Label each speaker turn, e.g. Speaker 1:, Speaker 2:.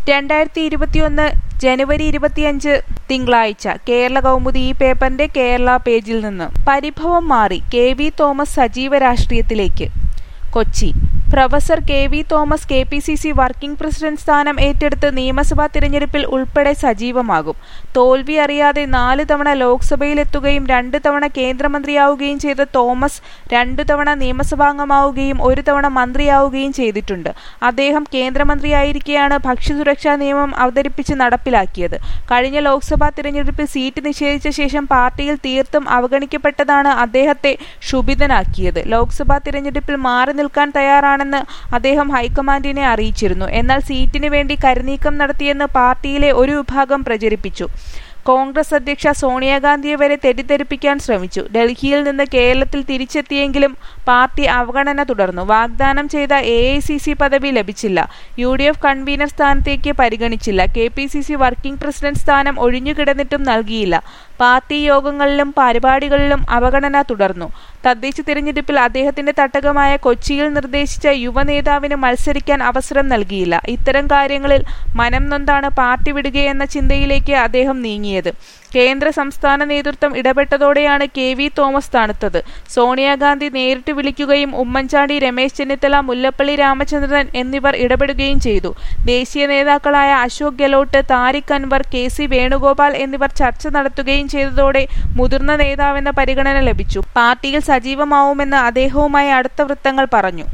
Speaker 1: 2021 ജനുവരി 25 തിങ്കളാഴ്ച കേരള കൗമുദി ഈ പേപ്പറിന്റെ കേരള പേജിൽ നിന്ന് പരിഭവം മാറി കെ.വി. തോമസ് സജീവ രാഷ്ട്രീയത്തിലേക്ക്. Kochi professor K V. Thomas KPCC working president സ്ഥാനം ഏറ്റെടുത്ത് നിയമസഭാ തിരഞ്ഞെടുപ്പിൽ ഉൾപ്പെടെ സജീവമാകും. തോൽവി അറിയാതെ 4 തവണ ലോക്സഭയിലെത്തുകയും 2 തവണ കേന്ദ്രമന്ത്രിയാവുകയും ചെയ്ത തോമസ് 2 തവണ നിയമസഭാംഗമാവുകയും 1 തവണ മന്ത്രിയാവുകയും ചെയ്തിട്ടുണ്ട്. അദ്ദേഹം കേന്ദ്രമന്ത്രിയായിരിക്കെയാണ് ഭക്ഷ്യസുരക്ഷാ നിയമം അവതരിപ്പിച്ച് നടപ്പിലാക്കിയത്. കഴിഞ്ഞ ലോക്സഭാ തിരഞ്ഞെടുപ്പിൽ സീറ്റ് നിഷേധിച്ച ശേഷം പാർട്ടിയിൽ തീർത്തും അവഗണിക്കപ്പെട്ടതാണ് അദ്ദേഹത്തെ ക്ഷുഭിതനാക്കിയത്. ലോക്സഭാ തിരഞ്ഞെടുപ്പിൽ മാറി നിൽക്കാൻ തയ്യാറാണെന്ന് അദ്ദേഹം ഹൈക്കമാൻഡിനെ അറിയിച്ചിരുന്നു. എന്നാൽ സീറ്റിന് വേണ്ടി കരുനീക്കം നടത്തിയെന്ന് പാർട്ടിയിലെ ഒരു വിഭാഗം പ്രചരിപ്പിച്ചു. കോൺഗ്രസ് അധ്യക്ഷ സോണിയാഗാന്ധിയെ വരെ തെറ്റിദ്ധരിപ്പിക്കാൻ ശ്രമിച്ചു. ഡൽഹിയിൽ നിന്ന് കേരളത്തിൽ തിരിച്ചെത്തിയെങ്കിലും പാർട്ടി അവഗണന തുടർന്നു. വാഗ്ദാനം ചെയ്ത AICC പദവി ലഭിച്ചില്ല. UDF കൺവീനർ സ്ഥാനത്തേക്ക് പരിഗണിച്ചില്ല. KPCC വർക്കിംഗ് പ്രസിഡന്റ് സ്ഥാനം ഒഴിഞ്ഞുകിടന്നിട്ടും നൽകിയില്ല. പാർട്ടി യോഗങ്ങളിലും പരിപാടികളിലും അവഗണന തുടർന്നു. തദ്ദേശ തിരഞ്ഞെടുപ്പിൽ അദ്ദേഹത്തിന്റെ തട്ടകമായ കൊച്ചിയിൽ നിർദ്ദേശിച്ച യുവനേതാവിന് മത്സരിക്കാൻ അവസരം നൽകിയില്ല. ഇത്തരം കാര്യങ്ങളിൽ മനം നൊന്താണ് പാർട്ടി വിടുകയെന്ന ചിന്തയിലേക്ക് അദ്ദേഹം നീങ്ങിയത്. കേന്ദ്ര സംസ്ഥാന നേതൃത്വം ഇടപെട്ടതോടെയാണ് കെ.വി. തോമസ് തണുത്തത്. സോണിയാഗാന്ധി നേരിട്ട് വിളിക്കുകയും ഉമ്മൻചാണ്ടി, രമേശ് ചെന്നിത്തല, മുല്ലപ്പള്ളി രാമചന്ദ്രൻ എന്നിവർ ഇടപെടുകയും ചെയ്തു. ദേശീയ നേതാക്കളായ അശോക് ഗെഹ്ലോട്ട്, താരിഖ് അൻവർ, KC വേണുഗോപാൽ എന്നിവർ ചർച്ച നടത്തുകയും ചെയ്തതോടെ മുതിർന്ന നേതാവെന്ന പരിഗണന ലഭിച്ചു. പാർട്ടിയിൽ സജീവമാവുമെന്ന് അദ്ദേഹവുമായി അടുത്ത വൃത്തങ്ങൾ പറഞ്ഞു.